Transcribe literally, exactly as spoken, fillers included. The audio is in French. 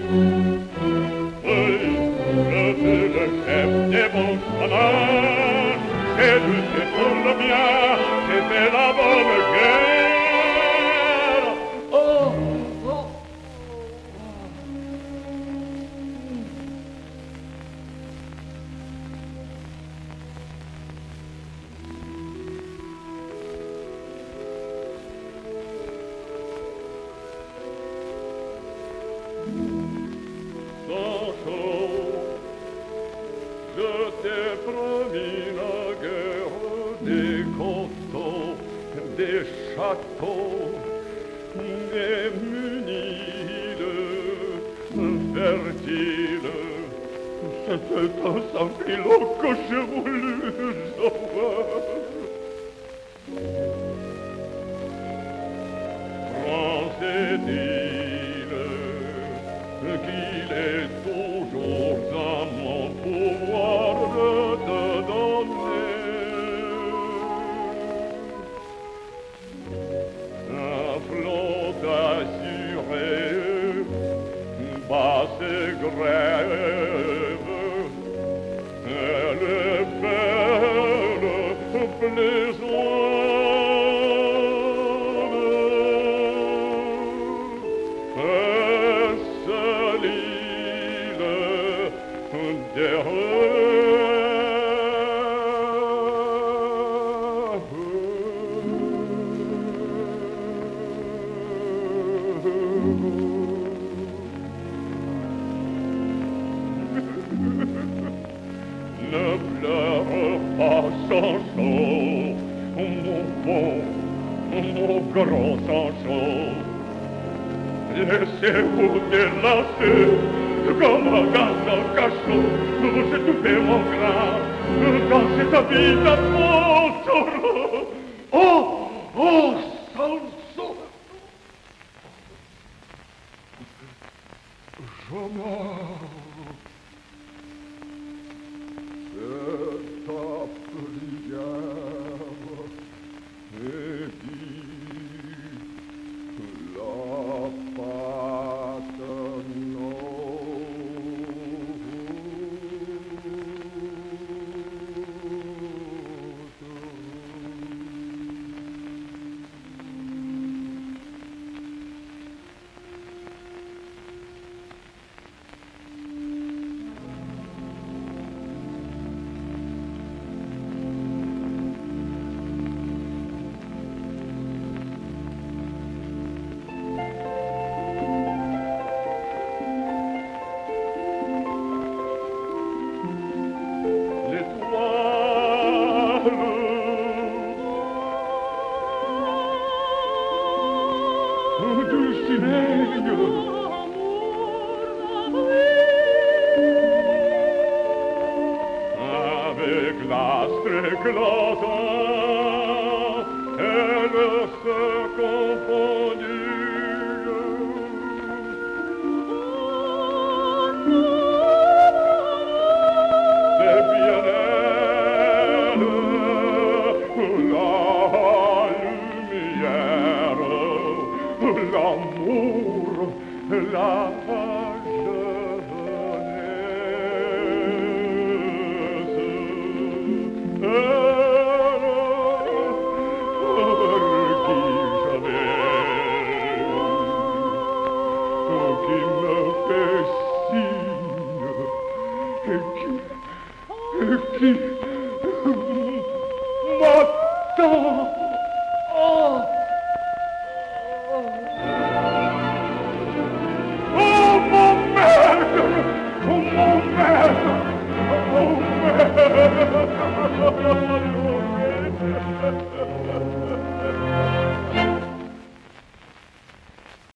Oui, je fus le chef des bons chômeurs, j'ai lutté pour le bien, c'était la bonne guerre. Oh, oh. Je t'ai promis la guerre des coteaux, des châteaux, des muniles, fertiles. C'était un sans-filot que je voulus avoir. France et île, qu'il est toujours à mon pouvoir de te donner. Un flot assuré, basse et grève, elle est belle, plaisante. Ne pleure pas, Sancho, mon bon, mon gros Sancho. Laissez-vous délasser comme un gaz en cachot. Vous étouffez mon grain dans cette vie d'aventure. Oh, oh, Sancho. Je meurs. C'est ta prière et dit la avec l'astre éclatant, elle se confondit. C'est bien elle, la lumière, l'amour, la qui m'attend. Oh, oh mon maître, oh mon maître, oh mon maître.